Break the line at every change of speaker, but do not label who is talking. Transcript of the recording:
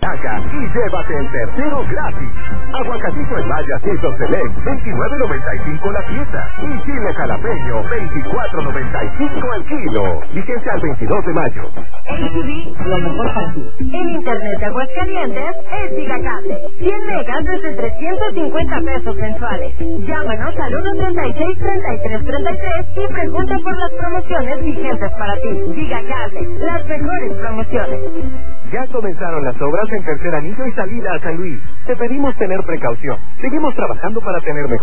Saca y llévate el tercero gratis. Aguacatito en Maya Queso Select, $29.95 la pieza. Y chile jalapeño, $24.95 el kilo. Vigencia al 22 de mayo.
ATV, lo mejor para ti. El internet de Aguascalientes es Gigacable. 100 megas desde 350 pesos mensuales. Llámanos al 136-3333 y pregunta por las promociones vigentes para ti. Gigacable, las mejores promociones.
Ya comenzaron las obras en Tercer Anillo y salida a San Luis. Te pedimos tener precaución. Seguimos trabajando para tener mejor